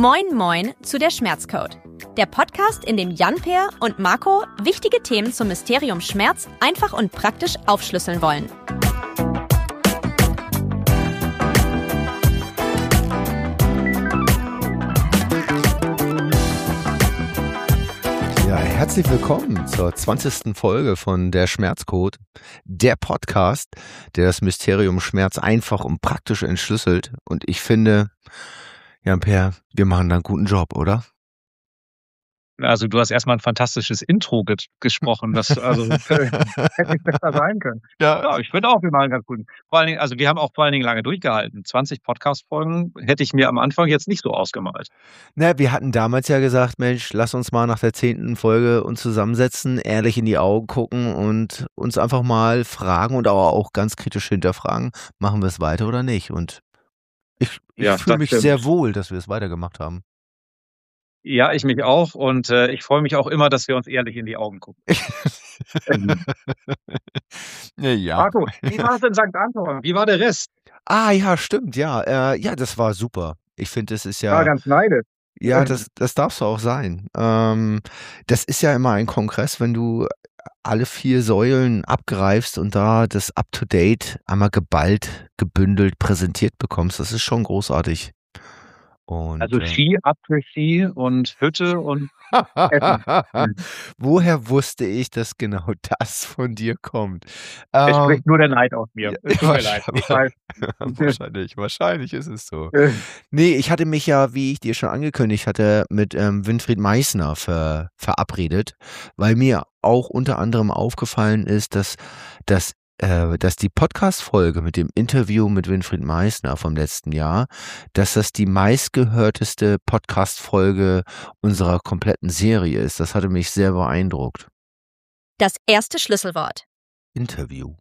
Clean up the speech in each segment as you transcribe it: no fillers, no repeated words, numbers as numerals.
Moin Moin zu der Schmerzcode. Der Podcast, in dem Jan-Peer und Marco wichtige Themen zum Mysterium Schmerz einfach und praktisch aufschlüsseln wollen. Ja, herzlich willkommen zur 20. Folge von der Schmerzcode, der Podcast, der das Mysterium Schmerz einfach und praktisch entschlüsselt. Und ich finde, Jan-Peer, wir machen da einen guten Job, oder? Also du hast erstmal ein fantastisches Intro gesprochen, das hätte nicht besser sein können. Ja, ich finde auch, wir machen ganz gut. Vor allen Dingen, also wir haben auch vor allen Dingen lange durchgehalten. 20 Podcast-Folgen hätte ich mir am Anfang jetzt nicht so ausgemalt. Na, wir hatten damals ja gesagt, Mensch, lass uns mal nach der 10. Folge uns zusammensetzen, ehrlich in die Augen gucken und uns einfach mal fragen und auch ganz kritisch hinterfragen, machen wir es weiter oder nicht? Und ich fühle mich sehr wohl, dass wir es weitergemacht haben. Ja, ich mich auch und ich freue mich auch immer, dass wir uns ehrlich in die Augen gucken. Ja. Marco, wie war es in St. Anton? Wie war der Rest? Ah ja, stimmt, ja. Ja, das war super. Ich finde, das ist ja... War ganz neidisch. Ja, das darfst du auch sein. Das ist ja immer ein Kongress, wenn du alle 4 Säulen abgreifst und da das Up-to-Date einmal geballt, gebündelt präsentiert bekommst. Das ist schon großartig. Und, also Ski, Après-Ski und Hütte und Essen. Woher wusste ich, dass genau das von dir kommt? Es spricht nur der Neid aus mir. Es tut mir leid. Ich weiß. Wahrscheinlich ist es so. Nee, ich hatte mich ja, wie ich dir schon angekündigt hatte, mit Winfried Meissner verabredet, weil mir auch unter anderem aufgefallen ist, dass die Podcast-Folge mit dem Interview mit Winfried Meissner vom letzten Jahr, dass das die meistgehörteste Podcast-Folge unserer kompletten Serie ist. Das hatte mich sehr beeindruckt. Das erste Schlüsselwort. Interview.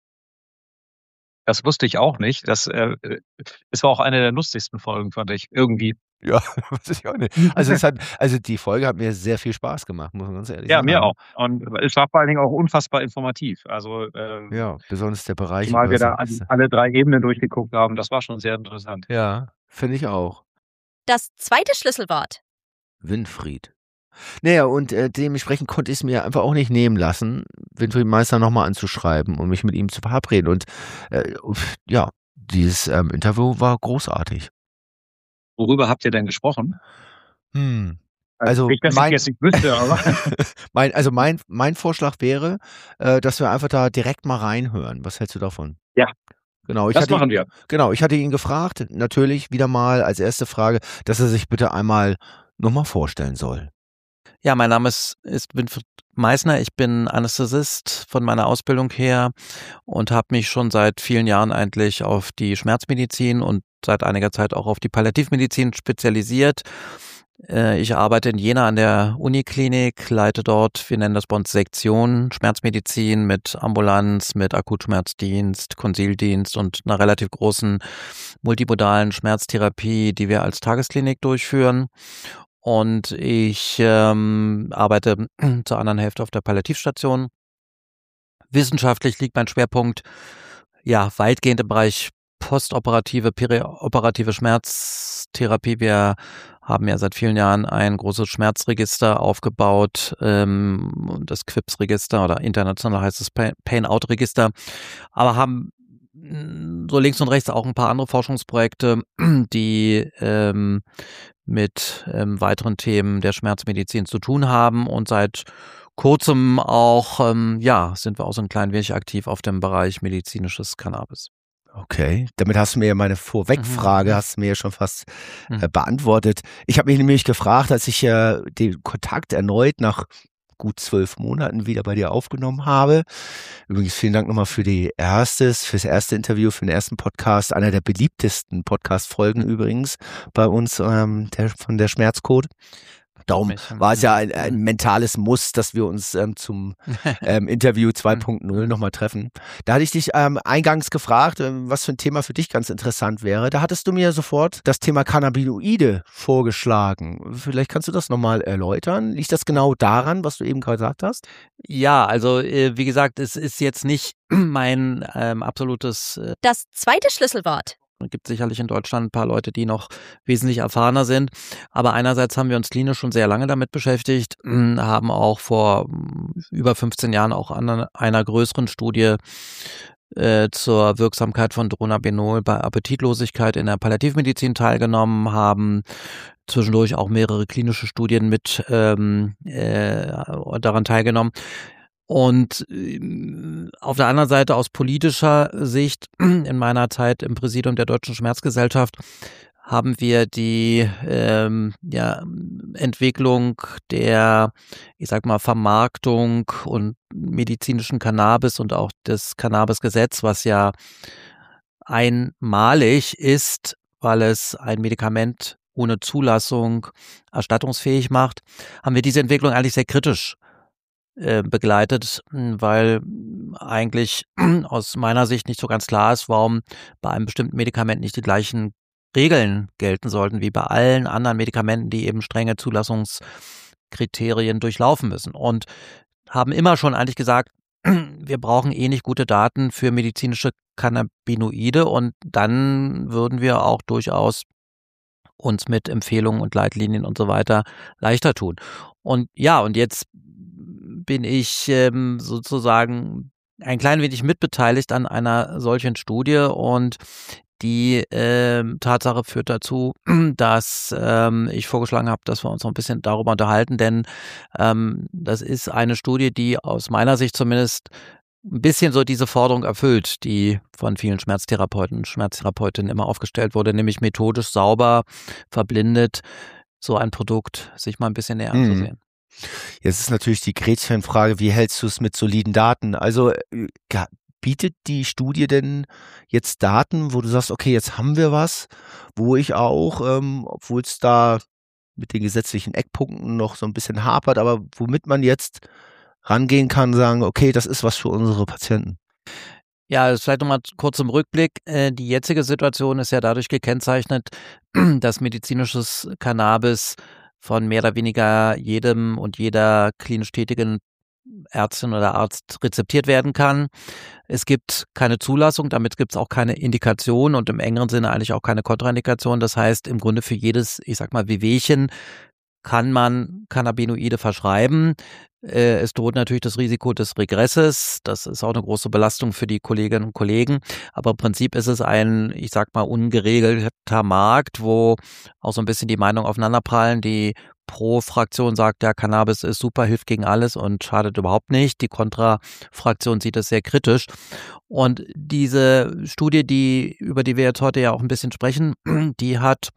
Das wusste ich auch nicht. Es war auch eine der lustigsten Folgen, fand ich, irgendwie. Ja, weiß ich auch nicht. Also die Folge hat mir sehr viel Spaß gemacht, muss man ganz ehrlich sagen. Ja, mir auch. Und es war vor allen Dingen auch unfassbar informativ. Also ja, besonders der Bereich. Zumal wir da alle 3 Ebenen durchgeguckt haben. Das war schon sehr interessant. Ja, finde ich auch. Das zweite Schlüsselwort. Winfried. Naja, und dementsprechend konnte ich es mir einfach auch nicht nehmen lassen, Winfried Meissner nochmal anzuschreiben und mich mit ihm zu verabreden. Und ja, dieses Interview war großartig. Worüber habt ihr denn gesprochen? Also nicht, dass ich jetzt nicht wüsste, aber mein Vorschlag wäre, dass wir einfach da direkt mal reinhören. Was hältst du davon? Ja. Genau, das machen wir. Genau, ich hatte ihn gefragt, natürlich wieder mal als erste Frage, dass er sich bitte einmal nochmal vorstellen soll. Ja, mein Name ist Winfried Meissner. Ich bin Anästhesist von meiner Ausbildung her und habe mich schon seit vielen Jahren eigentlich auf die Schmerzmedizin und seit einiger Zeit auch auf die Palliativmedizin spezialisiert. Ich arbeite in Jena an der Uniklinik, leite dort, wir nennen das bei uns Sektion, Schmerzmedizin mit Ambulanz, mit Akutschmerzdienst, Konsildienst und einer relativ großen multimodalen Schmerztherapie, die wir als Tagesklinik durchführen. Und ich arbeite zur anderen Hälfte auf der Palliativstation. Wissenschaftlich liegt mein Schwerpunkt ja weitgehend im Bereich postoperative, perioperative Schmerztherapie. Wir haben ja seit vielen Jahren ein großes Schmerzregister aufgebaut, das QIPS-Register oder international heißt es Pain-Out-Register, aber haben so links und rechts auch ein paar andere Forschungsprojekte, die mit weiteren Themen der Schmerzmedizin zu tun haben und seit kurzem auch, sind wir auch so ein klein wenig aktiv auf dem Bereich medizinisches Cannabis. Okay, damit hast du mir meine Vorwegfrage, hast du mir ja schon fast beantwortet. Ich habe mich nämlich gefragt, als ich den Kontakt erneut nach gut 12 Monaten wieder bei dir aufgenommen habe. Übrigens vielen Dank nochmal fürs erste Interview, für den ersten Podcast. Einer der beliebtesten Podcast-Folgen übrigens bei uns von der Schmerzcode. Darum war es ja ein mentales Muss, dass wir uns zum Interview 2.0 nochmal treffen. Da hatte ich dich eingangs gefragt, was für ein Thema für dich ganz interessant wäre. Da hattest du mir sofort das Thema Cannabinoide vorgeschlagen. Vielleicht kannst du das nochmal erläutern. Liegt das genau daran, was du eben gesagt hast? Ja, also wie gesagt, es ist jetzt nicht mein absolutes... Das zweite Schlüsselwort. Es gibt sicherlich in Deutschland ein paar Leute, die noch wesentlich erfahrener sind. Aber einerseits haben wir uns klinisch schon sehr lange damit beschäftigt, haben auch vor über 15 Jahren auch an einer größeren Studie zur Wirksamkeit von Dronabinol bei Appetitlosigkeit in der Palliativmedizin teilgenommen, haben zwischendurch auch mehrere klinische Studien mit daran teilgenommen. Und auf der anderen Seite aus politischer Sicht, in meiner Zeit im Präsidium der Deutschen Schmerzgesellschaft, haben wir die Entwicklung der, ich sag mal, Vermarktung und medizinischen Cannabis und auch das Cannabisgesetz, was ja einmalig ist, weil es ein Medikament ohne Zulassung erstattungsfähig macht, haben wir diese Entwicklung eigentlich sehr kritisch begleitet, weil eigentlich aus meiner Sicht nicht so ganz klar ist, warum bei einem bestimmten Medikament nicht die gleichen Regeln gelten sollten wie bei allen anderen Medikamenten, die eben strenge Zulassungskriterien durchlaufen müssen. Und haben immer schon eigentlich gesagt, wir brauchen nicht gute Daten für medizinische Cannabinoide und dann würden wir auch durchaus uns mit Empfehlungen und Leitlinien und so weiter leichter tun. Und ja, und jetzt bin ich sozusagen ein klein wenig mitbeteiligt an einer solchen Studie und die Tatsache führt dazu, dass ich vorgeschlagen habe, dass wir uns noch ein bisschen darüber unterhalten, denn das ist eine Studie, die aus meiner Sicht zumindest ein bisschen so diese Forderung erfüllt, die von vielen Schmerztherapeuten und Schmerztherapeutinnen immer aufgestellt wurde, nämlich methodisch sauber, verblindet, so ein Produkt sich mal ein bisschen näher anzusehen. Jetzt ist natürlich die Gretchenfrage, wie hältst du es mit soliden Daten? Also bietet die Studie denn jetzt Daten, wo du sagst, okay, jetzt haben wir was, wo ich auch, obwohl es da mit den gesetzlichen Eckpunkten noch so ein bisschen hapert, aber womit man jetzt rangehen kann, sagen, okay, das ist was für unsere Patienten? Ja, das vielleicht nochmal kurz im Rückblick. Die jetzige Situation ist ja dadurch gekennzeichnet, dass medizinisches Cannabis von mehr oder weniger jedem und jeder klinisch tätigen Ärztin oder Arzt rezeptiert werden kann. Es gibt keine Zulassung, damit gibt es auch keine Indikation und im engeren Sinne eigentlich auch keine Kontraindikation. Das heißt, im Grunde für jedes, ich sag mal, Wehwehchen kann man Cannabinoide verschreiben. Es droht natürlich das Risiko des Regresses. Das ist auch eine große Belastung für die Kolleginnen und Kollegen. Aber im Prinzip ist es ein, ich sag mal, ungeregelter Markt, wo auch so ein bisschen die Meinungen aufeinanderprallen. Die Pro-Fraktion sagt, ja, Cannabis ist super, hilft gegen alles und schadet überhaupt nicht. Die Kontra-Fraktion sieht das sehr kritisch. Und diese Studie, über die wir jetzt heute ja auch ein bisschen sprechen, die hat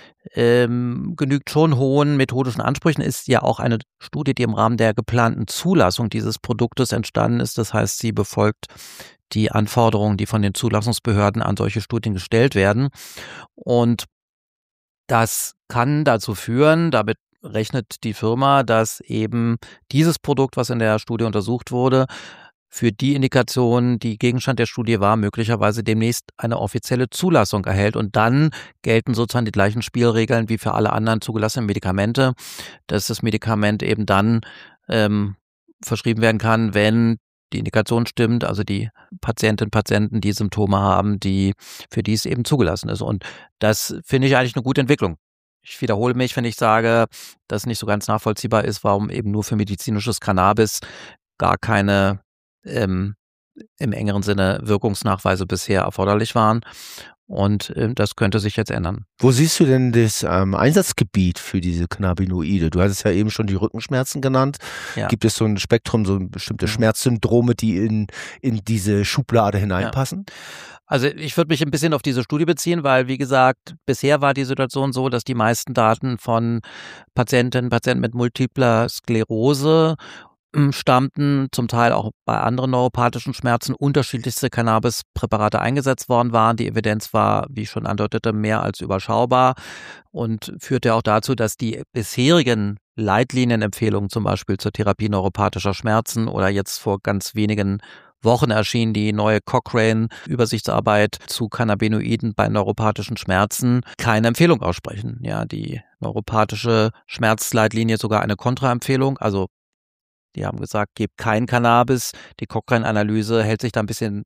genügt schon hohen methodischen Ansprüchen, ist ja auch eine Studie, die im Rahmen der geplanten Zulassung dieses Produktes entstanden ist. Das heißt, sie befolgt die Anforderungen, die von den Zulassungsbehörden an solche Studien gestellt werden. Und das kann dazu führen, damit rechnet die Firma, dass eben dieses Produkt, was in der Studie untersucht wurde, für die Indikation, die Gegenstand der Studie war, möglicherweise demnächst eine offizielle Zulassung erhält. Und dann gelten sozusagen die gleichen Spielregeln wie für alle anderen zugelassenen Medikamente, dass das Medikament eben dann verschrieben werden kann, wenn die Indikation stimmt, also die Patientinnen und Patienten, die Symptome haben, für die es eben zugelassen ist. Und das finde ich eigentlich eine gute Entwicklung. Ich wiederhole mich, wenn ich sage, dass nicht so ganz nachvollziehbar ist, warum eben nur für medizinisches Cannabis gar keine im engeren Sinne Wirkungsnachweise bisher erforderlich waren. Und das könnte sich jetzt ändern. Wo siehst du denn das Einsatzgebiet für diese Cannabinoide? Du hattest ja eben schon die Rückenschmerzen genannt. Ja. Gibt es so ein Spektrum, so bestimmte Schmerzsyndrome, die in diese Schublade hineinpassen? Ja. Also ich würde mich ein bisschen auf diese Studie beziehen, weil, wie gesagt, bisher war die Situation so, dass die meisten Daten von Patientinnen und Patienten mit multipler Sklerose stammten, zum Teil auch bei anderen neuropathischen Schmerzen unterschiedlichste Cannabispräparate eingesetzt worden waren. Die Evidenz war, wie ich schon andeutete, mehr als überschaubar und führte auch dazu, dass die bisherigen Leitlinienempfehlungen zum Beispiel zur Therapie neuropathischer Schmerzen oder jetzt vor ganz wenigen Wochen erschien die neue Cochrane-Übersichtsarbeit zu Cannabinoiden bei neuropathischen Schmerzen, keine Empfehlung aussprechen. Ja, die neuropathische Schmerzleitlinie sogar eine Kontraempfehlung, also die haben gesagt, gebt kein Cannabis. Die Cochrane-Analyse hält sich da ein bisschen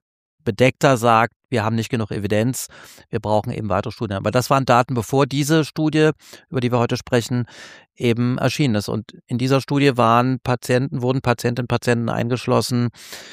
bedeckter sagt, wir haben nicht genug Evidenz, wir brauchen eben weitere Studien. Aber das waren Daten, bevor diese Studie, über die wir heute sprechen, eben erschienen ist. Und in dieser Studie wurden Patientinnen und Patienten eingeschlossen,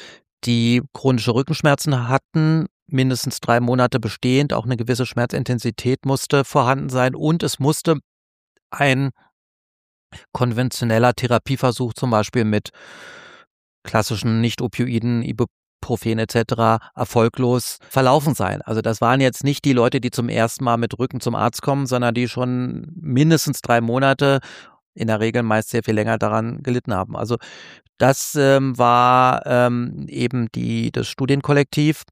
die chronische Rückenschmerzen hatten, mindestens 3 Monate bestehend, auch eine gewisse Schmerzintensität musste vorhanden sein und es musste ein konventioneller Therapieversuch zum Beispiel mit klassischen Nicht-Opioiden, Ibuprofen etc. erfolglos verlaufen sein. Also das waren jetzt nicht die Leute, die zum ersten Mal mit Rücken zum Arzt kommen, sondern die schon mindestens 3 Monate, in der Regel meist sehr viel länger daran gelitten haben. Also das war eben das Studienkollektiv.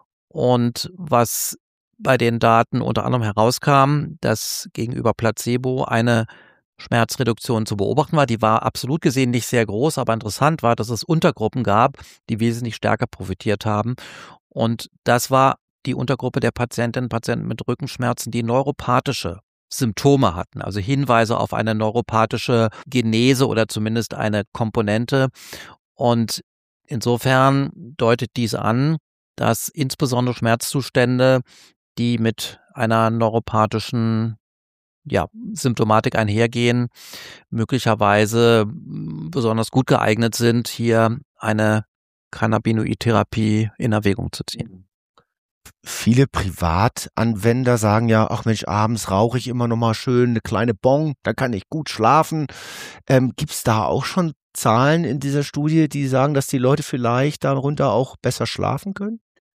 Und was bei den Daten unter anderem herauskam, dass gegenüber Placebo eine Schmerzreduktion zu beobachten war. Die war absolut gesehen nicht sehr groß, aber interessant war, dass es Untergruppen gab, die wesentlich stärker profitiert haben. Und das war die Untergruppe der Patientinnen und Patienten mit Rückenschmerzen, die neuropathische Symptome hatten, also Hinweise auf eine neuropathische Genese oder zumindest eine Komponente. Und insofern deutet dies an, dass insbesondere Schmerzzustände, die mit einer neuropathischen Symptomatik einhergehen, möglicherweise besonders gut geeignet sind, hier eine Cannabinoid-Therapie in Erwägung zu ziehen. Viele Privatanwender sagen ja, ach Mensch, abends rauche ich immer noch mal schön eine kleine Bong, dann kann ich gut schlafen. Gibt es da auch schon Zahlen in dieser Studie, die sagen, dass die Leute vielleicht darunter auch besser schlafen können?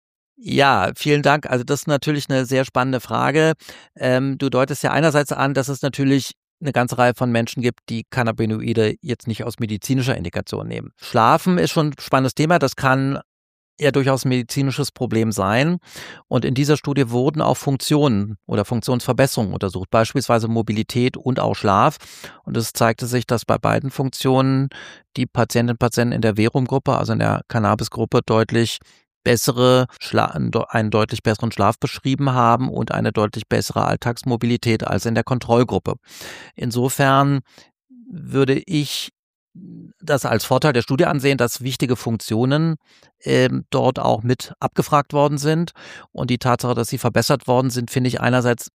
Ja, vielen Dank. Also das ist natürlich eine sehr spannende Frage. Du deutest ja einerseits an, dass es natürlich eine ganze Reihe von Menschen gibt, die Cannabinoide jetzt nicht aus medizinischer Indikation nehmen. Schlafen ist schon ein spannendes Thema. Das kann ja durchaus ein medizinisches Problem sein. Und in dieser Studie wurden auch Funktionen oder Funktionsverbesserungen untersucht, beispielsweise Mobilität und auch Schlaf. Und es zeigte sich, dass bei beiden Funktionen die Patientinnen und Patienten in der Verum-Gruppe, also in der Cannabis-Gruppe, einen deutlich besseren Schlaf beschrieben haben und eine deutlich bessere Alltagsmobilität als in der Kontrollgruppe. Insofern würde ich das als Vorteil der Studie ansehen, dass wichtige Funktionen dort auch mit abgefragt worden sind. Und die Tatsache, dass sie verbessert worden sind, finde ich einerseits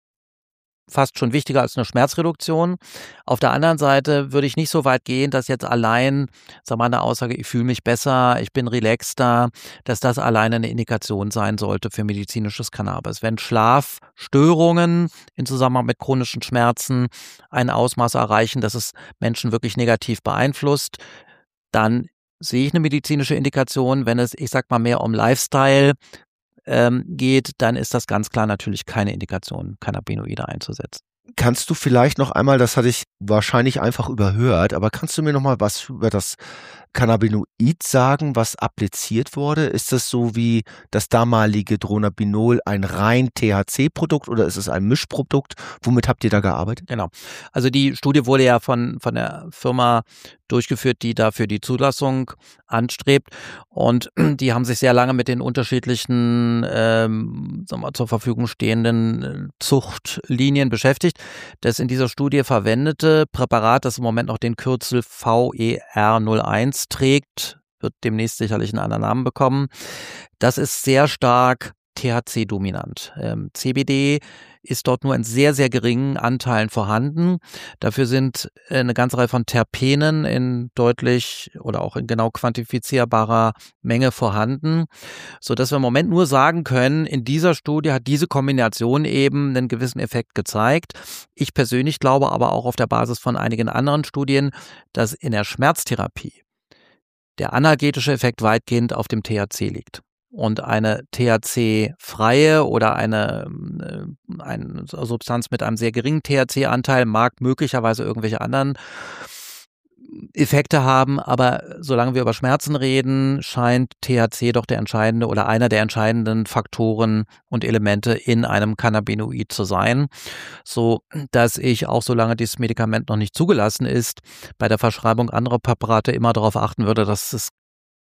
fast schon wichtiger als eine Schmerzreduktion. Auf der anderen Seite würde ich nicht so weit gehen, dass jetzt allein, eine Aussage, ich fühle mich besser, ich bin relaxter, dass das alleine eine Indikation sein sollte für medizinisches Cannabis. Wenn Schlafstörungen in Zusammenhang mit chronischen Schmerzen ein Ausmaß erreichen, dass es Menschen wirklich negativ beeinflusst, dann sehe ich eine medizinische Indikation. Wenn es, mehr um Lifestyle geht, dann ist das ganz klar natürlich keine Indikation, Cannabinoide einzusetzen. Kannst du vielleicht noch einmal, das hatte ich wahrscheinlich einfach überhört, aber kannst du mir noch mal was über das Cannabinoid sagen, was appliziert wurde? Ist das so wie das damalige Dronabinol ein rein THC-Produkt oder ist es ein Mischprodukt? Womit habt ihr da gearbeitet? Genau. Also die Studie wurde ja von der Firma durchgeführt, die dafür die Zulassung anstrebt. Und die haben sich sehr lange mit den unterschiedlichen zur Verfügung stehenden Zuchtlinien beschäftigt. Das in dieser Studie verwendete Präparat, das im Moment noch den Kürzel VER01 trägt, wird demnächst sicherlich einen anderen Namen bekommen. Das ist sehr stark THC-dominant. CBD ist dort nur in sehr, sehr geringen Anteilen vorhanden. Dafür sind eine ganze Reihe von Terpenen in deutlich oder auch in genau quantifizierbarer Menge vorhanden, sodass wir im Moment nur sagen können, in dieser Studie hat diese Kombination eben einen gewissen Effekt gezeigt. Ich persönlich glaube aber auch auf der Basis von einigen anderen Studien, dass in der Schmerztherapie der analgetische Effekt weitgehend auf dem THC liegt. Und eine THC-freie oder eine Substanz mit einem sehr geringen THC-Anteil mag möglicherweise irgendwelche anderen Effekte haben, aber solange wir über Schmerzen reden, scheint THC doch der entscheidende oder einer der entscheidenden Faktoren und Elemente in einem Cannabinoid zu sein, so dass ich auch, solange dieses Medikament noch nicht zugelassen ist, bei der Verschreibung anderer Präparate immer darauf achten würde, dass es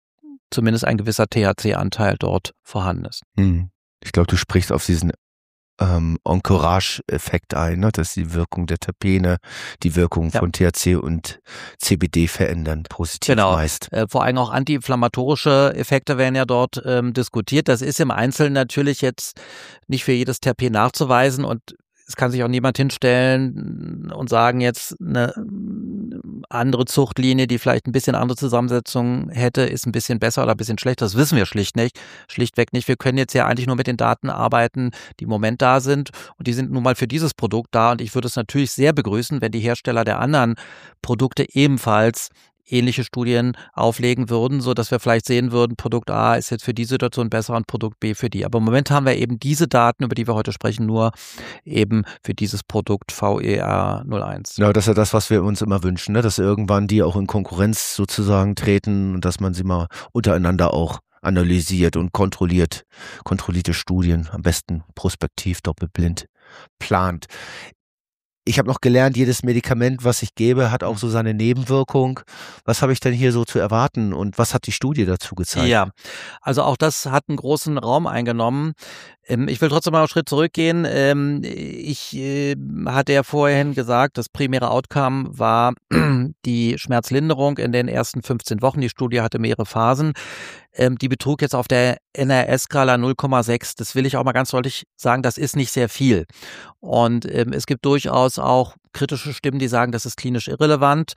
zumindest ein gewisser THC-Anteil dort vorhanden ist. Ich glaube, du sprichst auf diesen Encourage-Effekt ein, ne? Dass die Wirkung der Terpene, die Wirkung von THC und CBD verändern, positiv meist. Vor allem auch antiinflammatorische Effekte werden ja dort diskutiert. Das ist im Einzelnen natürlich jetzt nicht für jedes Terpen nachzuweisen und es kann sich auch niemand hinstellen und sagen, jetzt eine andere Zuchtlinie, die vielleicht ein bisschen andere Zusammensetzung hätte, ist ein bisschen besser oder ein bisschen schlechter. Das wissen wir schlichtweg nicht. Wir können jetzt ja eigentlich nur mit den Daten arbeiten, die im Moment da sind und die sind nun mal für dieses Produkt da und ich würde es natürlich sehr begrüßen, wenn die Hersteller der anderen Produkte ebenfalls ähnliche Studien auflegen würden, so dass wir vielleicht sehen würden, Produkt A ist jetzt für die Situation besser und Produkt B für die. Aber im Moment haben wir eben diese Daten, über die wir heute sprechen, nur eben für dieses Produkt VER01. Ja, das ist ja das, was wir uns immer wünschen, ne? Dass irgendwann die auch in Konkurrenz sozusagen treten und dass man sie mal untereinander auch analysiert und kontrollierte Studien, am besten prospektiv, doppelblind, plant. Ich habe noch gelernt, jedes Medikament, was ich gebe, hat auch so seine Nebenwirkung. Was habe ich denn hier so zu erwarten und was hat die Studie dazu gezeigt? Ja, also auch das hat einen großen Raum eingenommen. Ich will trotzdem mal einen Schritt zurückgehen. Ich hatte ja vorhin gesagt, das primäre Outcome war die Schmerzlinderung in den ersten 15 Wochen. Die Studie hatte mehrere Phasen. Die betrug jetzt auf der NRS-Skala 0,6. Das will ich auch mal ganz deutlich sagen, das ist nicht sehr viel. Und es gibt durchaus auch kritische Stimmen, die sagen, das ist klinisch irrelevant.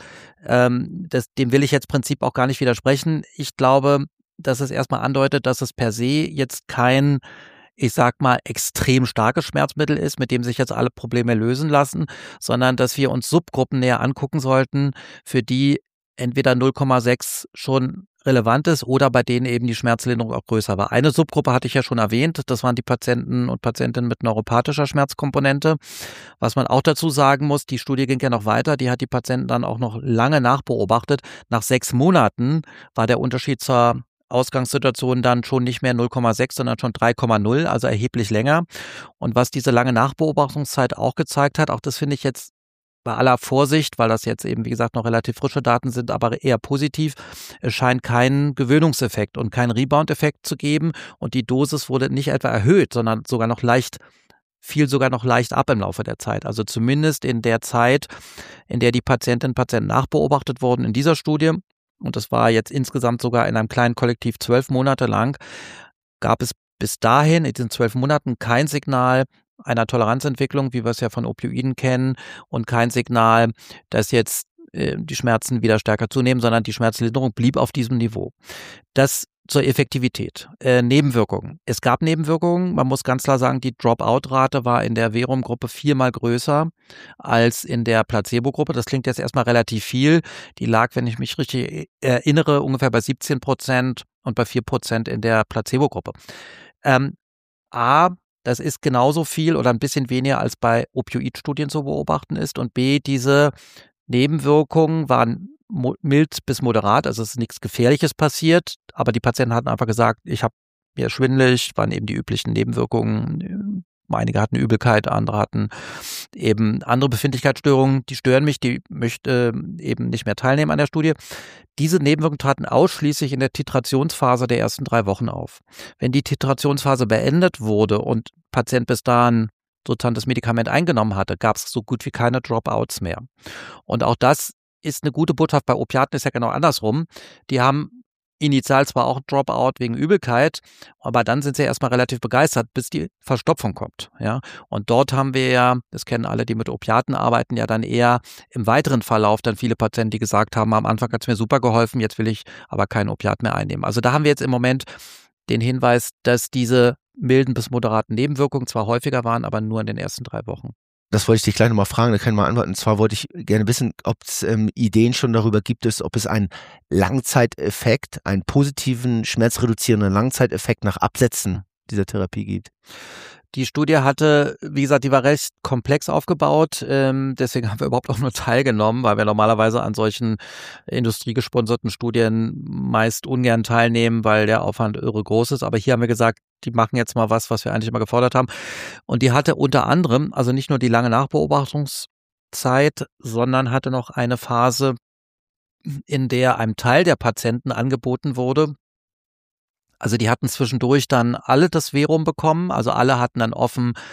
Dem will ich jetzt im Prinzip auch gar nicht widersprechen. Ich glaube, dass es erstmal andeutet, dass es per se jetzt kein, ich sag mal, extrem starkes Schmerzmittel ist, mit dem sich jetzt alle Probleme lösen lassen, sondern dass wir uns Subgruppen näher angucken sollten, für die entweder 0,6 schon relevant ist oder bei denen eben die Schmerzlinderung auch größer war. Eine Subgruppe hatte ich ja schon erwähnt, das waren die Patienten und Patientinnen mit neuropathischer Schmerzkomponente. Was man auch dazu sagen muss, die Studie ging ja noch weiter, die hat die Patienten dann auch noch lange nachbeobachtet. Nach 6 Monaten war der Unterschied zur Ausgangssituation dann schon nicht mehr 0,6, sondern schon 3,0, also erheblich länger. Und was diese lange Nachbeobachtungszeit auch gezeigt hat, auch das finde ich jetzt bei aller Vorsicht, weil das jetzt eben, wie gesagt, noch relativ frische Daten sind, aber eher positiv. Es scheint keinen Gewöhnungseffekt und keinen Rebound-Effekt zu geben und die Dosis wurde nicht etwa erhöht, sondern sogar noch leicht ab im Laufe der Zeit. Also zumindest in der Zeit, in der die Patientinnen und Patienten nachbeobachtet wurden in dieser Studie, und das war jetzt insgesamt sogar in einem kleinen Kollektiv 12 Monate lang, gab es bis dahin in diesen 12 Monaten kein Signal einer Toleranzentwicklung, wie wir es ja von Opioiden kennen, und kein Signal, dass jetzt die Schmerzen wieder stärker zunehmen, sondern die Schmerzlinderung blieb auf diesem Niveau. Das zur Effektivität. Nebenwirkungen. Es gab Nebenwirkungen. Man muss ganz klar sagen, die Dropout-Rate war in der Verum-Gruppe 4-mal größer als in der Placebo-Gruppe. Das klingt jetzt erstmal relativ viel. Die lag, wenn ich mich richtig erinnere, ungefähr bei 17% und bei 4% in der Placebo-Gruppe. Das ist genauso viel oder ein bisschen weniger als bei Opioid-Studien zu beobachten ist. Und B, diese Nebenwirkungen waren mild bis moderat, also es ist nichts Gefährliches passiert, aber die Patienten hatten einfach gesagt, ich habe mir schwindelig, waren eben die üblichen Nebenwirkungen. Einige hatten Übelkeit, andere hatten eben andere Befindlichkeitsstörungen, die stören mich, die möchte eben nicht mehr teilnehmen an der Studie. Diese Nebenwirkungen traten ausschließlich in der Titrationsphase der ersten 3 Wochen auf. Wenn die Titrationsphase beendet wurde und Patient bis dahin sozusagen das Medikament eingenommen hatte, gab es so gut wie keine Dropouts mehr. Und auch das ist eine gute Botschaft. Bei Opiaten ist ja genau andersrum. Die haben initial zwar auch Dropout wegen Übelkeit, aber dann sind sie erstmal relativ begeistert, bis die Verstopfung kommt. Ja? Und dort haben wir ja, das kennen alle, die mit Opiaten arbeiten, ja dann eher im weiteren Verlauf dann viele Patienten, die gesagt haben, am Anfang hat es mir super geholfen, jetzt will ich aber kein Opiat mehr einnehmen. Also da haben wir jetzt im Moment den Hinweis, dass diese milden bis moderaten Nebenwirkungen zwar häufiger waren, aber nur in den ersten 3 Wochen. Das wollte ich dich gleich nochmal fragen, da kann ich mal antworten. Und zwar wollte ich gerne wissen, ob es Ideen schon darüber gibt, ob es einen Langzeiteffekt, einen positiven, schmerzreduzierenden Langzeiteffekt nach Absetzen dieser Therapie gibt. Die Studie hatte, wie gesagt, die war recht komplex aufgebaut, deswegen haben wir überhaupt auch nur teilgenommen, weil wir normalerweise an solchen industriegesponserten Studien meist ungern teilnehmen, weil der Aufwand irre groß ist. Aber hier haben wir gesagt, die machen jetzt mal was wir eigentlich immer gefordert haben. Und die hatte unter anderem, also nicht nur die lange Nachbeobachtungszeit, sondern hatte noch eine Phase, in der einem Teil der Patienten angeboten wurde, also die hatten zwischendurch dann alle das Verum bekommen, also alle hatten dann offen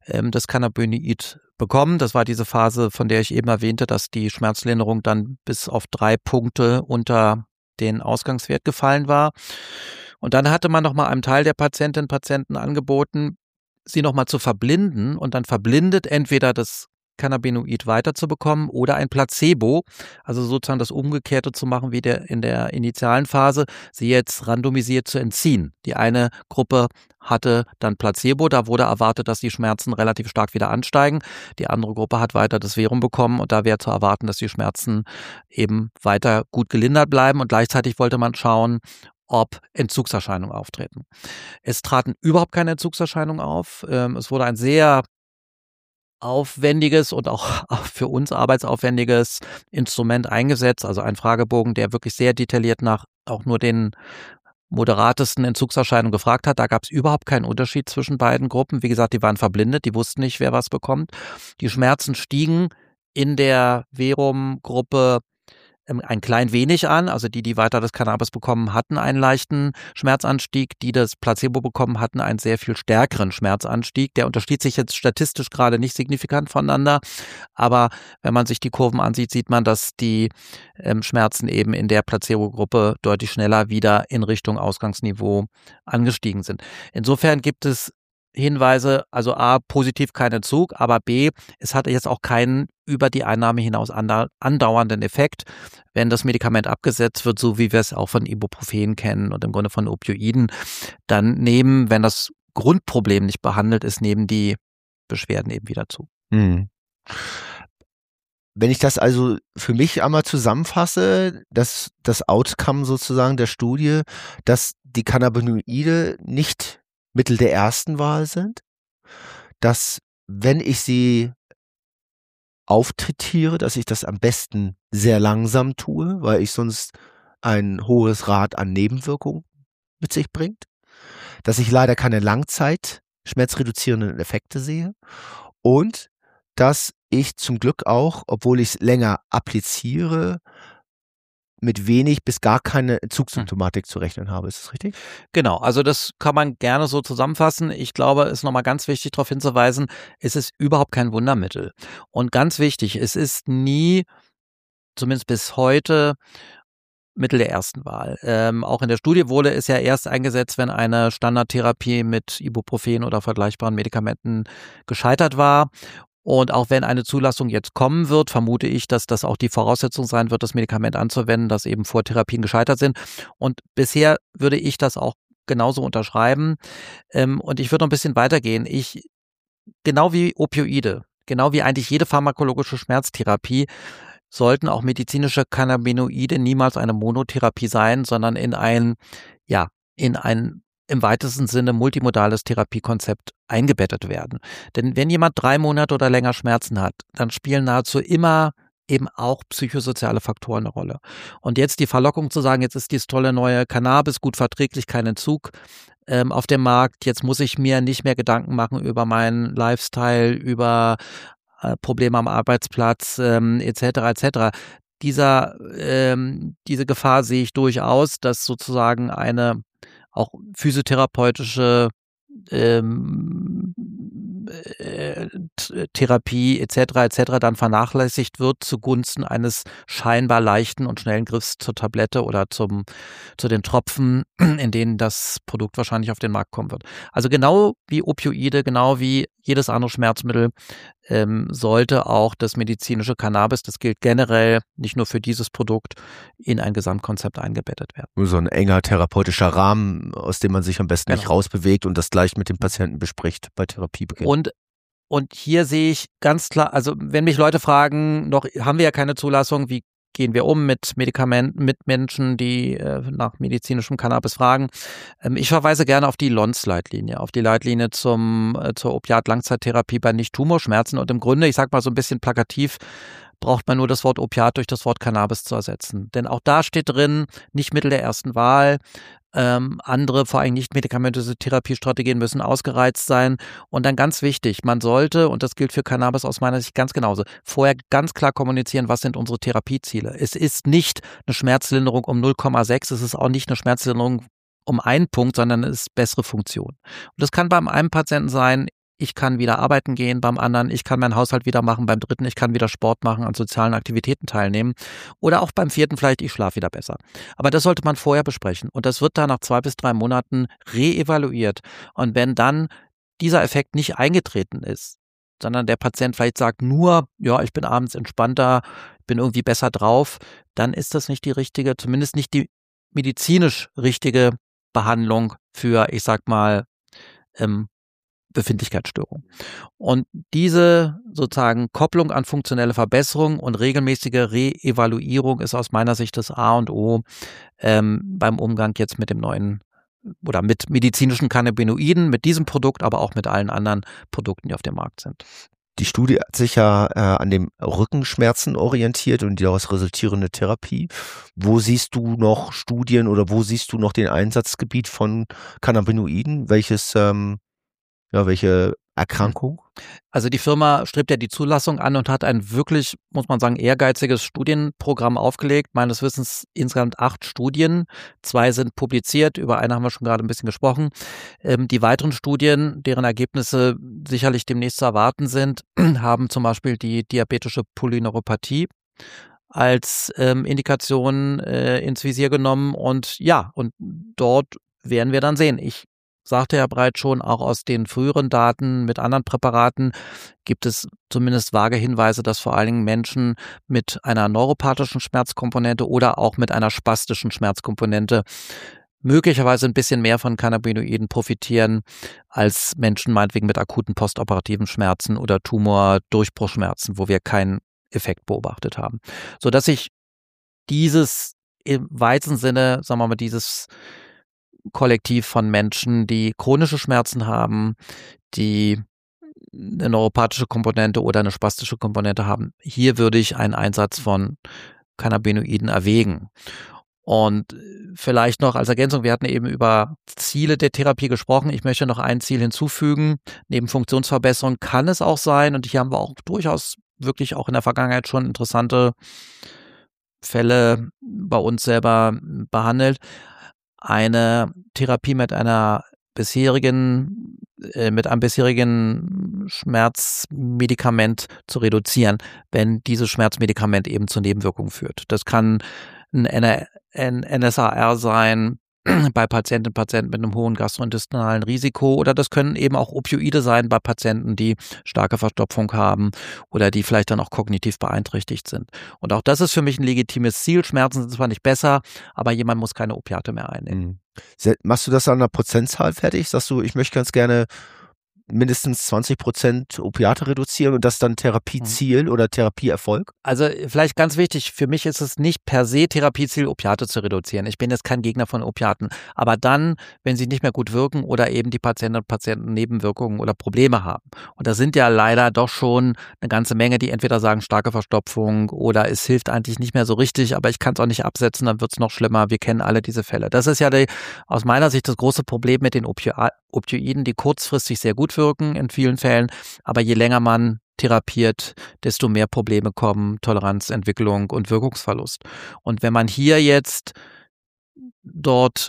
das Cannabinoid bekommen. Das war diese Phase, von der ich eben erwähnte, dass die Schmerzlinderung dann bis auf 3 Punkte unter den Ausgangswert gefallen war. Und dann hatte man nochmal einem Teil der Patientinnen und Patienten angeboten, sie nochmal zu verblinden und dann verblindet entweder das Cannabinoid weiterzubekommen oder ein Placebo, also sozusagen das Umgekehrte zu machen wie in der initialen Phase, sie jetzt randomisiert zu entziehen. Die eine Gruppe hatte dann Placebo, da wurde erwartet, dass die Schmerzen relativ stark wieder ansteigen. Die andere Gruppe hat weiter das Verum bekommen und da wäre zu erwarten, dass die Schmerzen eben weiter gut gelindert bleiben und gleichzeitig wollte man schauen, ob Entzugserscheinungen auftreten. Es traten überhaupt keine Entzugserscheinungen auf. Es wurde ein sehr aufwendiges und auch für uns arbeitsaufwendiges Instrument eingesetzt, also ein Fragebogen, der wirklich sehr detailliert nach auch nur den moderatesten Entzugserscheinungen gefragt hat. Da gab es überhaupt keinen Unterschied zwischen beiden Gruppen. Wie gesagt, die waren verblindet, die wussten nicht, wer was bekommt. Die Schmerzen stiegen in der Verum-Gruppe ein klein wenig an, also die weiter das Cannabis bekommen hatten, einen leichten Schmerzanstieg, die das Placebo bekommen hatten, einen sehr viel stärkeren Schmerzanstieg. Der unterschied sich jetzt statistisch gerade nicht signifikant voneinander, aber wenn man sich die Kurven ansieht, sieht man, dass die Schmerzen eben in der Placebo-Gruppe deutlich schneller wieder in Richtung Ausgangsniveau angestiegen sind. Insofern gibt es Hinweise, also A, positiv kein Entzug, aber B, es hatte jetzt auch keinen über die Einnahme hinaus andauernden Effekt, wenn das Medikament abgesetzt wird, so wie wir es auch von Ibuprofen kennen und im Grunde von Opioiden, dann nehmen, wenn das Grundproblem nicht behandelt ist, nehmen die Beschwerden eben wieder zu. Wenn ich das also für mich einmal zusammenfasse, dass das Outcome sozusagen der Studie, dass die Cannabinoide nicht Mittel der ersten Wahl sind, dass wenn ich sie auftritiere, dass ich das am besten sehr langsam tue, weil ich sonst ein hohes Rad an Nebenwirkungen mit sich bringt, dass ich leider keine Langzeit schmerzreduzierenden Effekte sehe und dass ich zum Glück auch, obwohl ich es länger appliziere, mit wenig bis gar keine Entzugssymptomatik zu rechnen habe. Ist das richtig? Genau, also das kann man gerne so zusammenfassen. Ich glaube, es ist nochmal ganz wichtig, darauf hinzuweisen, es ist überhaupt kein Wundermittel. Und ganz wichtig, es ist nie, zumindest bis heute, Mittel der ersten Wahl. Auch in der Studie wurde es ja erst eingesetzt, wenn eine Standardtherapie mit Ibuprofen oder vergleichbaren Medikamenten gescheitert war. Und auch wenn eine Zulassung jetzt kommen wird, vermute ich, dass das auch die Voraussetzung sein wird, das Medikament anzuwenden, das eben vor Therapien gescheitert sind. Und bisher würde ich das auch genauso unterschreiben. Und ich würde noch ein bisschen weitergehen. Genau wie Opioide, genau wie eigentlich jede pharmakologische Schmerztherapie, sollten auch medizinische Cannabinoide niemals eine Monotherapie sein, sondern in ein im weitesten Sinne multimodales Therapiekonzept eingebettet werden. Denn wenn jemand 3 Monate oder länger Schmerzen hat, dann spielen nahezu immer eben auch psychosoziale Faktoren eine Rolle. Und jetzt die Verlockung zu sagen, jetzt ist dieses tolle neue Cannabis gut verträglich, kein Entzug auf dem Markt, jetzt muss ich mir nicht mehr Gedanken machen über meinen Lifestyle, über Probleme am Arbeitsplatz etc. etc. Diese Gefahr sehe ich durchaus, dass sozusagen eine auch physiotherapeutische Therapie etc. dann vernachlässigt wird zugunsten eines scheinbar leichten und schnellen Griffs zur Tablette oder zu den Tropfen, in denen das Produkt wahrscheinlich auf den Markt kommen wird. Also genau wie Opioide, genau wie jedes andere Schmerzmittel sollte auch das medizinische Cannabis, das gilt generell nicht nur für dieses Produkt, in ein Gesamtkonzept eingebettet werden. Nur so ein enger therapeutischer Rahmen, aus dem man sich am besten nicht rausbewegt und das gleich mit dem Patienten bespricht bei Therapiebeginn. Und hier sehe ich ganz klar, also wenn mich Leute fragen, noch haben wir ja keine Zulassung, wie gehen wir um mit Medikamenten, mit Menschen, die nach medizinischem Cannabis fragen. Ich verweise gerne auf die LONS-Leitlinie, auf die Leitlinie zur Opiat-Langzeittherapie bei Nicht-Tumorschmerzen. Und im Grunde, ich sag mal so ein bisschen plakativ, braucht man nur das Wort Opiat durch das Wort Cannabis zu ersetzen. Denn auch da steht drin, nicht Mittel der ersten Wahl. Andere, vor allem nicht medikamentöse Therapiestrategien müssen ausgereizt sein. Und dann ganz wichtig, man sollte, und das gilt für Cannabis aus meiner Sicht ganz genauso, vorher ganz klar kommunizieren, was sind unsere Therapieziele. Es ist nicht eine Schmerzlinderung um 0,6, es ist auch nicht eine Schmerzlinderung um 1 Punkt, sondern es ist bessere Funktion. Und das kann bei einem Patienten sein, ich kann wieder arbeiten gehen, beim anderen, ich kann meinen Haushalt wieder machen, beim dritten, ich kann wieder Sport machen, an sozialen Aktivitäten teilnehmen oder auch beim vierten vielleicht, ich schlafe wieder besser. Aber das sollte man vorher besprechen und das wird dann nach 2 bis 3 Monaten reevaluiert. Und wenn dann dieser Effekt nicht eingetreten ist, sondern der Patient vielleicht sagt nur, ja, ich bin abends entspannter, bin irgendwie besser drauf, dann ist das nicht die richtige, zumindest nicht die medizinisch richtige Behandlung für, ich sag mal, Befindlichkeitsstörung. Und diese sozusagen Kopplung an funktionelle Verbesserung und regelmäßige Reevaluierung ist aus meiner Sicht das A und O beim Umgang jetzt mit dem neuen oder mit medizinischen Cannabinoiden, mit diesem Produkt, aber auch mit allen anderen Produkten, die auf dem Markt sind. Die Studie hat sich ja an den Rückenschmerzen orientiert und die daraus resultierende Therapie. Wo siehst du noch Studien oder wo siehst du noch den Einsatzgebiet von Cannabinoiden? Welche Erkrankung? Also die Firma strebt ja die Zulassung an und hat ein wirklich, muss man sagen, ehrgeiziges Studienprogramm aufgelegt. Meines Wissens insgesamt 8 Studien. 2 sind publiziert, über eine haben wir schon gerade ein bisschen gesprochen. Die weiteren Studien, deren Ergebnisse sicherlich demnächst zu erwarten sind, haben zum Beispiel die diabetische Polyneuropathie als Indikation ins Visier genommen. Und ja, und dort werden wir dann sehen. Ich sagte ja bereits schon, auch aus den früheren Daten mit anderen Präparaten gibt es zumindest vage Hinweise, dass vor allen Dingen Menschen mit einer neuropathischen Schmerzkomponente oder auch mit einer spastischen Schmerzkomponente möglicherweise ein bisschen mehr von Cannabinoiden profitieren als Menschen meinetwegen mit akuten postoperativen Schmerzen oder Tumor-Durchbruchschmerzen, wo wir keinen Effekt beobachtet haben. Sodass sich dieses im weitesten Sinne, sagen wir mal, dieses Kollektiv von Menschen, die chronische Schmerzen haben, die eine neuropathische Komponente oder eine spastische Komponente haben. Hier würde ich einen Einsatz von Cannabinoiden erwägen. Und vielleicht noch als Ergänzung, wir hatten eben über Ziele der Therapie gesprochen. Ich möchte noch ein Ziel hinzufügen. Neben Funktionsverbesserung kann es auch sein, und hier haben wir auch durchaus wirklich auch in der Vergangenheit schon interessante Fälle bei uns selber behandelt, eine Therapie mit einem bisherigen Schmerzmedikament zu reduzieren, wenn dieses Schmerzmedikament eben zu Nebenwirkungen führt. Das kann ein NSAR sein bei Patientinnen und Patienten mit einem hohen gastrointestinalen Risiko, oder das können eben auch Opioide sein bei Patienten, die starke Verstopfung haben oder die vielleicht dann auch kognitiv beeinträchtigt sind. Und auch das ist für mich ein legitimes Ziel. Schmerzen sind zwar nicht besser, aber jemand muss keine Opiate mehr einnehmen. Machst du das an einer Prozentzahl fertig? Sagst du, ich möchte ganz gerne mindestens 20% Opiate reduzieren und das dann Therapieziel oder Therapieerfolg? Also vielleicht ganz wichtig, für mich ist es nicht per se Therapieziel, Opiate zu reduzieren. Ich bin jetzt kein Gegner von Opiaten. Aber dann, wenn sie nicht mehr gut wirken oder eben die Patientinnen und Patienten Nebenwirkungen oder Probleme haben. Und da sind ja leider doch schon eine ganze Menge, die entweder sagen starke Verstopfung oder es hilft eigentlich nicht mehr so richtig, aber ich kann es auch nicht absetzen, dann wird es noch schlimmer. Wir kennen alle diese Fälle. Das ist ja aus meiner Sicht das große Problem mit den Opioiden, die kurzfristig sehr gut wirken in vielen Fällen, aber je länger man therapiert, desto mehr Probleme kommen, Toleranzentwicklung und Wirkungsverlust. Und wenn man hier jetzt dort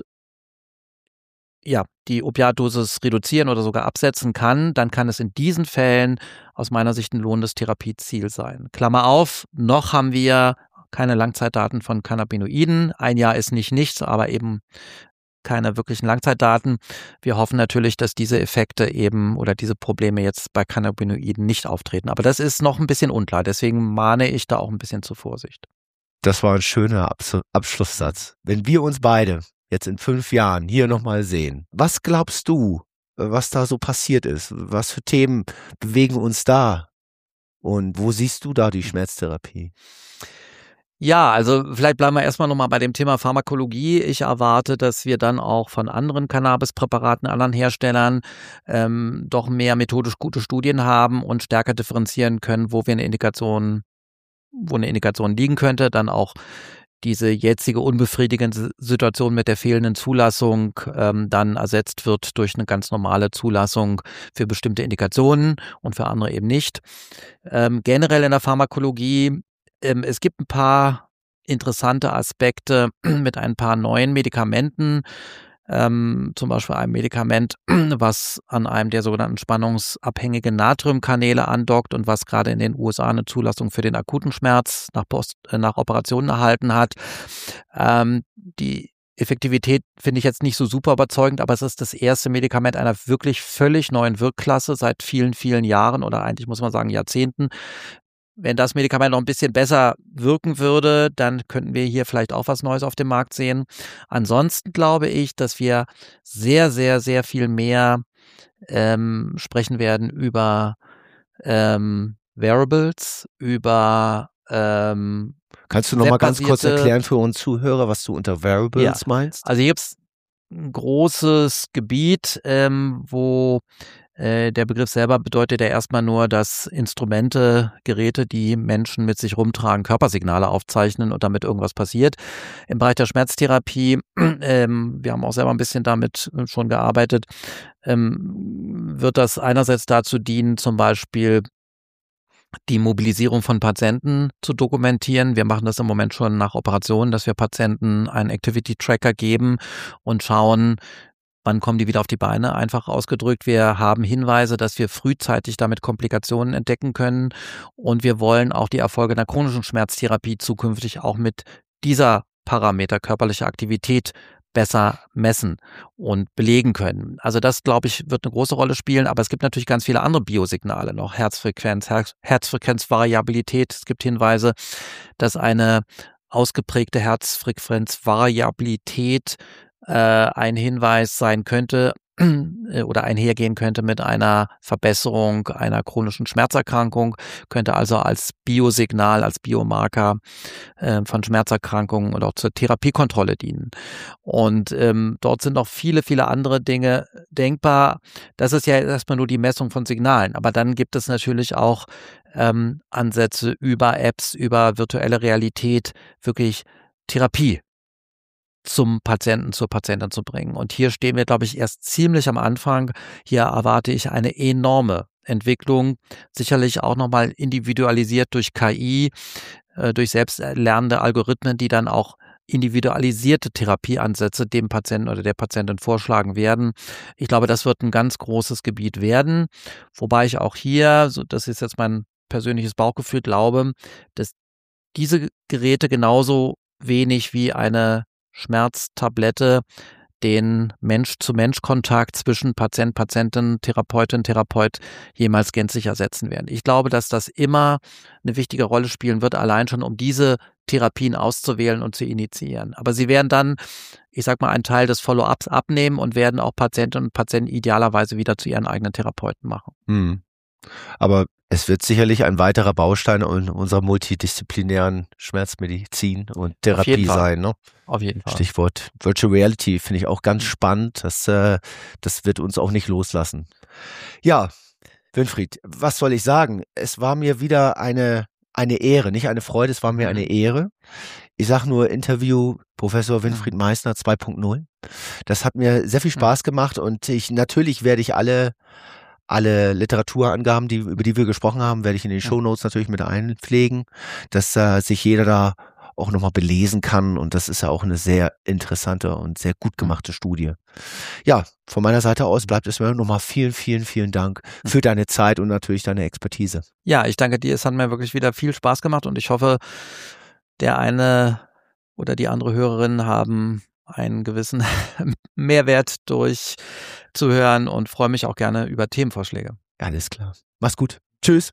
die Opiatdosis reduzieren oder sogar absetzen kann, dann kann es in diesen Fällen aus meiner Sicht ein lohnendes Therapieziel sein. Klammer auf, noch haben wir keine Langzeitdaten von Cannabinoiden. 1 Jahr ist nicht nichts, aber eben keine wirklichen Langzeitdaten. Wir hoffen natürlich, dass diese Effekte eben oder diese Probleme jetzt bei Cannabinoiden nicht auftreten. Aber das ist noch ein bisschen unklar. Deswegen mahne ich da auch ein bisschen zur Vorsicht. Das war ein schöner Abschlusssatz. Wenn wir uns beide jetzt in 5 Jahren hier nochmal sehen, was glaubst du, was da so passiert ist? Was für Themen bewegen uns da? Und wo siehst du da die Schmerztherapie? Ja, also vielleicht bleiben wir erstmal nochmal bei dem Thema Pharmakologie. Ich erwarte, dass wir dann auch von anderen Cannabispräparaten, anderen Herstellern doch mehr methodisch gute Studien haben und stärker differenzieren können, wo eine Indikation liegen könnte. Dann auch diese jetzige unbefriedigende Situation mit der fehlenden Zulassung dann ersetzt wird durch eine ganz normale Zulassung für bestimmte Indikationen und für andere eben nicht. Generell in der Pharmakologie, es gibt ein paar interessante Aspekte mit ein paar neuen Medikamenten, zum Beispiel einem Medikament, was an einem der sogenannten spannungsabhängigen Natriumkanäle andockt und was gerade in den USA eine Zulassung für den akuten Schmerz nach Operationen erhalten hat. Die Effektivität finde ich jetzt nicht so super überzeugend, aber es ist das erste Medikament einer wirklich völlig neuen Wirkklasse seit vielen, vielen Jahren oder eigentlich muss man sagen Jahrzehnten. Wenn das Medikament noch ein bisschen besser wirken würde, dann könnten wir hier vielleicht auch was Neues auf dem Markt sehen. Ansonsten glaube ich, dass wir sehr, sehr, sehr viel mehr sprechen werden über Wearables, über Kannst du noch mal ganz kurz erklären für uns Zuhörer, was du unter Wearables meinst? Also hier gibt es ein großes Gebiet, wo der Begriff selber bedeutet ja erstmal nur, dass Instrumente, Geräte, die Menschen mit sich rumtragen, Körpersignale aufzeichnen und damit irgendwas passiert. Im Bereich der Schmerztherapie, wir haben auch selber ein bisschen damit schon gearbeitet, wird das einerseits dazu dienen, zum Beispiel die Mobilisierung von Patienten zu dokumentieren. Wir machen das im Moment schon nach Operationen, dass wir Patienten einen Activity-Tracker geben und schauen, wann kommen die wieder auf die Beine, einfach ausgedrückt. Wir haben Hinweise, dass wir frühzeitig damit Komplikationen entdecken können und wir wollen auch die Erfolge der chronischen Schmerztherapie zukünftig auch mit dieser Parameter körperliche Aktivität besser messen und belegen können. Also das, glaube ich, wird eine große Rolle spielen, aber es gibt natürlich ganz viele andere Biosignale noch. Herzfrequenzvariabilität. Es gibt Hinweise, dass eine ausgeprägte Herzfrequenzvariabilität ein Hinweis sein könnte oder einhergehen könnte mit einer Verbesserung einer chronischen Schmerzerkrankung, könnte also als Biosignal, als Biomarker von Schmerzerkrankungen und auch zur Therapiekontrolle dienen. Und dort sind noch viele, viele andere Dinge denkbar. Das ist ja erstmal nur die Messung von Signalen, aber dann gibt es natürlich auch Ansätze über Apps, über virtuelle Realität, wirklich Therapie zum Patienten, zur Patientin zu bringen. Und hier stehen wir, glaube ich, erst ziemlich am Anfang. Hier erwarte ich eine enorme Entwicklung, sicherlich auch nochmal individualisiert durch KI, durch selbstlernende Algorithmen, die dann auch individualisierte Therapieansätze dem Patienten oder der Patientin vorschlagen werden. Ich glaube, das wird ein ganz großes Gebiet werden, wobei ich auch hier, so das ist jetzt mein persönliches Bauchgefühl, glaube, dass diese Geräte genauso wenig wie eine Schmerztablette den Mensch-zu-Mensch-Kontakt zwischen Patient, Patientin, Therapeutin, Therapeut jemals gänzlich ersetzen werden. Ich glaube, dass das immer eine wichtige Rolle spielen wird, allein schon um diese Therapien auszuwählen und zu initiieren. Aber sie werden dann, ich sag mal, einen Teil des Follow-ups abnehmen und werden auch Patientinnen und Patienten idealerweise wieder zu ihren eigenen Therapeuten machen. Aber es wird sicherlich ein weiterer Baustein in unserer multidisziplinären Schmerzmedizin und Therapie sein. Ne? Auf jeden Fall. Stichwort Virtual Reality finde ich auch ganz spannend. Das wird uns auch nicht loslassen. Ja, Winfried, was soll ich sagen? Es war mir wieder eine Ehre, nicht eine Freude, es war mir eine Ehre. Ich sage nur Interview Professor Winfried Meissner 2.0. Das hat mir sehr viel Spaß gemacht und natürlich werde ich alle Literaturangaben, über die wir gesprochen haben, werde ich in den Shownotes natürlich mit einpflegen, dass sich jeder da auch nochmal belesen kann und das ist ja auch eine sehr interessante und sehr gut gemachte Studie. Ja, von meiner Seite aus bleibt es mir nochmal vielen, vielen, vielen Dank für deine Zeit und natürlich deine Expertise. Ja, ich danke dir, es hat mir wirklich wieder viel Spaß gemacht und ich hoffe, der eine oder die andere Hörerin haben einen gewissen Mehrwert durch zuhören und freue mich auch gerne über Themenvorschläge. Alles klar. Mach's gut. Tschüss.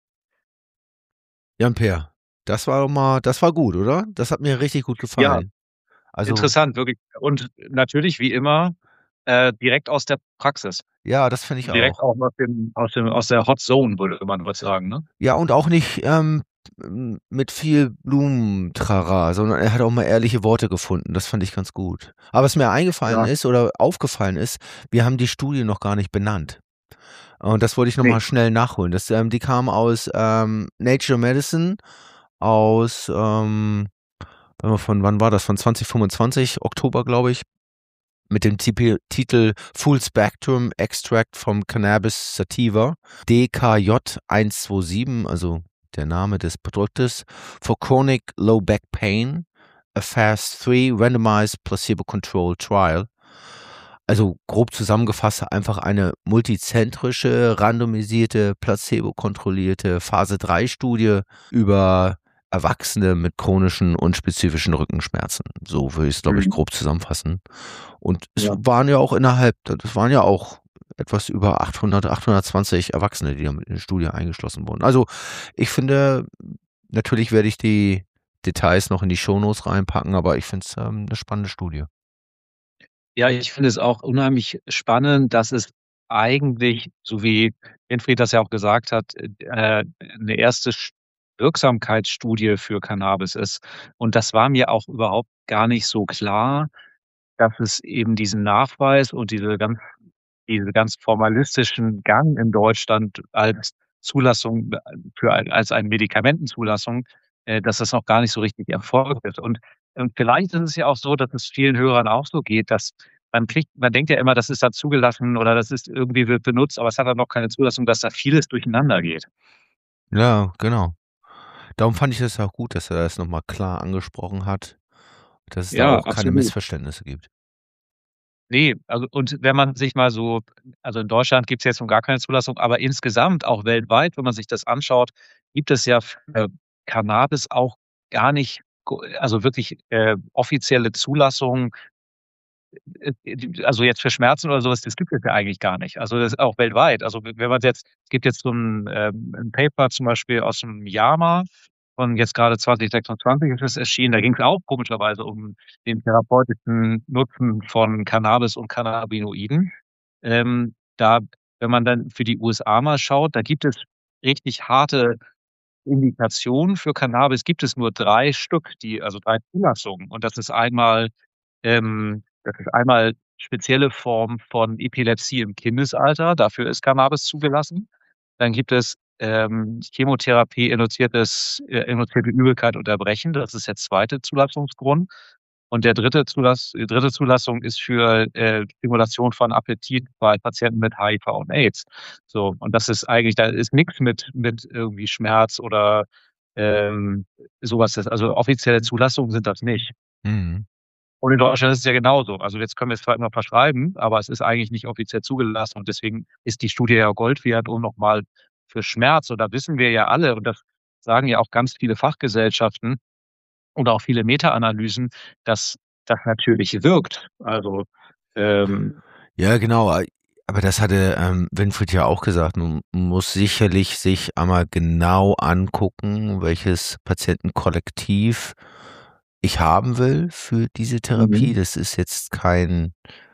Jan-Per, das war gut, oder? Das hat mir richtig gut gefallen. Ja, also, interessant, wirklich. Und natürlich, wie immer, direkt aus der Praxis. Ja, das finde ich direkt auch. Direkt aus der Hot Zone, würde man sagen, ne? Ja, und auch nicht mit viel Blumentrara, sondern er hat auch mal ehrliche Worte gefunden. Das fand ich ganz gut. Aber was mir eingefallen ist oder aufgefallen ist, wir haben die Studie noch gar nicht benannt. Und das wollte ich nochmal schnell nachholen. Die kam aus Nature Medicine, aus, von wann war das? Von 2025, Oktober, glaube ich. Mit dem Titel Full Spectrum Extract from Cannabis Sativa, DKJ 127, also der Name des Produktes, for Chronic Low Back Pain, a Phase 3 Randomized Placebo-Controlled Trial. Also grob zusammengefasst einfach eine multizentrische, randomisierte, placebo-kontrollierte Phase-3-Studie über Erwachsene mit chronischen und spezifischen Rückenschmerzen. So würde ich es, glaube ich, grob zusammenfassen. Und es waren ja auch etwas über 820 Erwachsene, die da mit in die Studie eingeschlossen wurden. Also ich finde, natürlich werde ich die Details noch in die Shownotes reinpacken, aber ich finde es eine spannende Studie. Ja, ich finde es auch unheimlich spannend, dass es eigentlich, so wie Winfried das ja auch gesagt hat, eine erste Wirksamkeitsstudie für Cannabis ist. Und das war mir auch überhaupt gar nicht so klar, dass es eben diesen Nachweis und diese ganz formalistischen Gang in Deutschland als Zulassung als eine Medikamentenzulassung, dass das noch gar nicht so richtig erfolgt ist. Und vielleicht ist es ja auch so, dass es vielen Hörern auch so geht, dass man denkt ja immer, das ist da zugelassen oder das ist irgendwie wird benutzt, aber es hat dann noch keine Zulassung, dass da vieles durcheinander geht. Ja, genau. Darum fand ich es auch gut, dass er das nochmal klar angesprochen hat, dass es da auch keine Missverständnisse gibt. Nee, also und wenn man sich mal so, also in Deutschland gibt es jetzt noch gar keine Zulassung, aber insgesamt auch weltweit, wenn man sich das anschaut, gibt es ja für Cannabis auch gar nicht, also wirklich offizielle Zulassungen, also jetzt für Schmerzen oder sowas, das gibt es ja eigentlich gar nicht. Also das ist auch weltweit. Also wenn man jetzt, es gibt jetzt so ein Paper zum Beispiel aus dem JAMA von jetzt gerade 2026 ist es erschienen. Da ging es auch komischerweise um den therapeutischen Nutzen von Cannabis und Cannabinoiden. Da, wenn man dann für die USA mal schaut, da gibt es richtig harte Indikationen für Cannabis. Gibt es nur 3 Stück, also 3 Zulassungen. Und das ist einmal spezielle Form von Epilepsie im Kindesalter. Dafür ist Cannabis zugelassen. Dann gibt es Chemotherapie induzierte Übelkeit und Erbrechen. Das ist der 2. Zulassungsgrund. Und die dritte Zulassung ist für Stimulation von Appetit bei Patienten mit HIV und AIDS. So, und das ist eigentlich, da ist nichts mit irgendwie Schmerz oder sowas. Also offizielle Zulassungen sind das nicht. Mhm. Und in Deutschland ist es ja genauso. Also jetzt können wir es zwar immer verschreiben, aber es ist eigentlich nicht offiziell zugelassen. Und deswegen ist die Studie ja Gold wert, um nochmal für Schmerz, und da wissen wir ja alle, und das sagen ja auch ganz viele Fachgesellschaften und auch viele Meta-Analysen, dass das natürlich wirkt. Also ja, genau. Aber das hatte Winfried ja auch gesagt. Man muss sicherlich sich einmal genau angucken, welches Patientenkollektiv ich haben will für diese Therapie. Das ist jetzt kein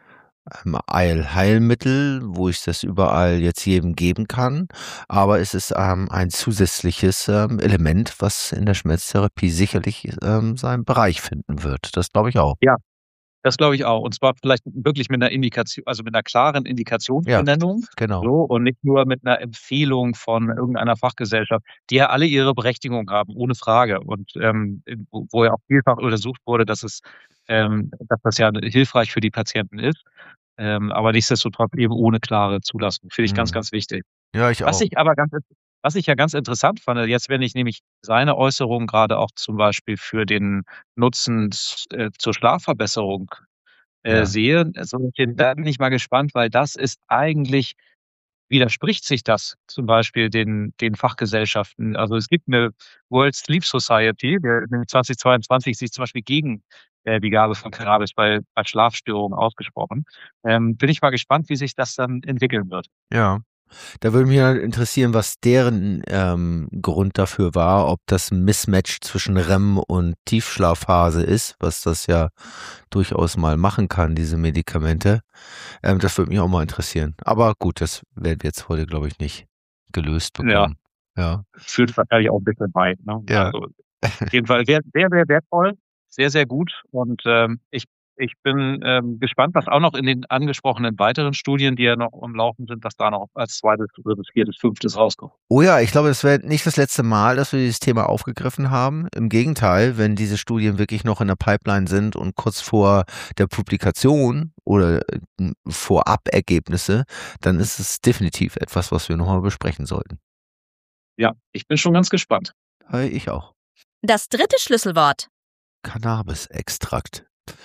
Heilmittel, wo ich das überall jetzt jedem geben kann, aber es ist ein zusätzliches Element, was in der Schmerztherapie sicherlich seinen Bereich finden wird. Das glaube ich auch. Ja, das glaube ich auch. Und zwar vielleicht wirklich mit einer Indikation, also mit einer klaren Indikationsbenennung. Ja, genau. So, und nicht nur mit einer Empfehlung von irgendeiner Fachgesellschaft, die ja alle ihre Berechtigung haben, ohne Frage. Und wo ja auch vielfach untersucht wurde, dass das ja hilfreich für die Patienten ist. Aber nichtsdestotrotz eben ohne klare Zulassung. Finde ich ganz, ganz wichtig. Ja, ich auch. Was ich ja ganz interessant fand, jetzt wenn ich nämlich seine Äußerungen gerade auch zum Beispiel für den Nutzen zur Schlafverbesserung sehe, also da bin ich mal gespannt, weil das ist eigentlich, widerspricht sich das zum Beispiel den Fachgesellschaften. Also es gibt eine World Sleep Society, der in 2022 sich zum Beispiel gegen die Gabe von Cannabis bei Schlafstörungen ausgesprochen. Bin ich mal gespannt, wie sich das dann entwickeln wird. Ja. Da würde mich interessieren, was deren Grund dafür war, ob das ein Mismatch zwischen REM und Tiefschlafphase ist, was das ja durchaus mal machen kann, diese Medikamente. Das würde mich auch mal interessieren. Aber gut, das werden wir jetzt heute, glaube ich, nicht gelöst bekommen. Ja. Führt wahrscheinlich auch ein bisschen weit. Ne? Ja. Also, auf jeden Fall sehr, sehr wertvoll, sehr, sehr gut. Und ich bin gespannt, was auch noch in den angesprochenen weiteren Studien, die ja noch am Laufen sind, was da noch als 2., 3., 4., 5. rauskommt. Oh ja, ich glaube, das wäre nicht das letzte Mal, dass wir dieses Thema aufgegriffen haben. Im Gegenteil, wenn diese Studien wirklich noch in der Pipeline sind und kurz vor der Publikation oder Vorab-Ergebnisse, dann ist es definitiv etwas, was wir nochmal besprechen sollten. Ja, ich bin schon ganz gespannt. Ich auch. Das 3. Schlüsselwort. Cannabis-Extrakt.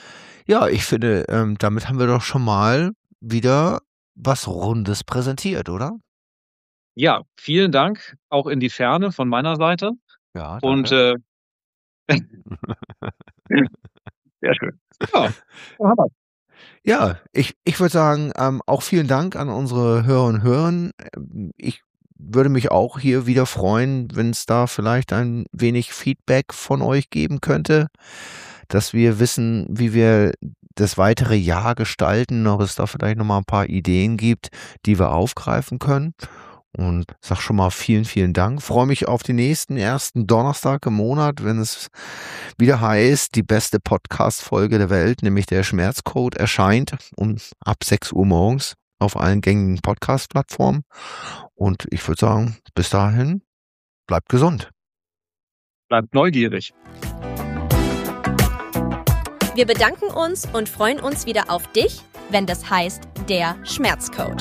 Ja, ich finde, damit haben wir doch schon mal wieder was Rundes präsentiert, oder? Ja, vielen Dank auch in die Ferne von meiner Seite. Ja, Und danke. Sehr schön. Ja, so haben wir's. Ja, ich würde sagen, auch vielen Dank an unsere Hörer und Hörerinnen. Ich würde mich auch hier wieder freuen, wenn es da vielleicht ein wenig Feedback von euch geben könnte, dass wir wissen, wie wir das weitere Jahr gestalten, ob es da vielleicht noch mal ein paar Ideen gibt, die wir aufgreifen können. Und sag schon mal vielen, vielen Dank. Freue mich auf den nächsten ersten Donnerstag im Monat, wenn es wieder heißt, die beste Podcast-Folge der Welt, nämlich der Schmerzcode, erscheint ab 6 Uhr morgens auf allen gängigen Podcast-Plattformen. Und ich würde sagen, bis dahin, bleibt gesund. Bleibt neugierig. Wir bedanken uns und freuen uns wieder auf dich, wenn das heißt, der Schmerzcode.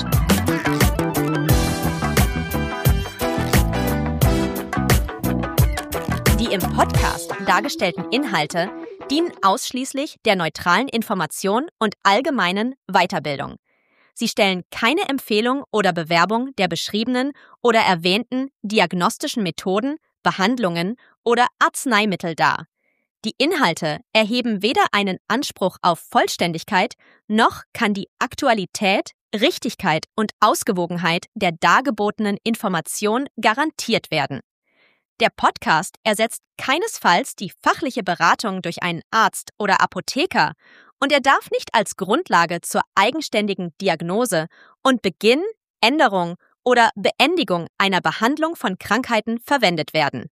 Die im Podcast dargestellten Inhalte dienen ausschließlich der neutralen Information und allgemeinen Weiterbildung. Sie stellen keine Empfehlung oder Bewerbung der beschriebenen oder erwähnten diagnostischen Methoden, Behandlungen oder Arzneimittel dar. Die Inhalte erheben weder einen Anspruch auf Vollständigkeit, noch kann die Aktualität, Richtigkeit und Ausgewogenheit der dargebotenen Information garantiert werden. Der Podcast ersetzt keinesfalls die fachliche Beratung durch einen Arzt oder Apotheker und er darf nicht als Grundlage zur eigenständigen Diagnose und Beginn, Änderung oder Beendigung einer Behandlung von Krankheiten verwendet werden.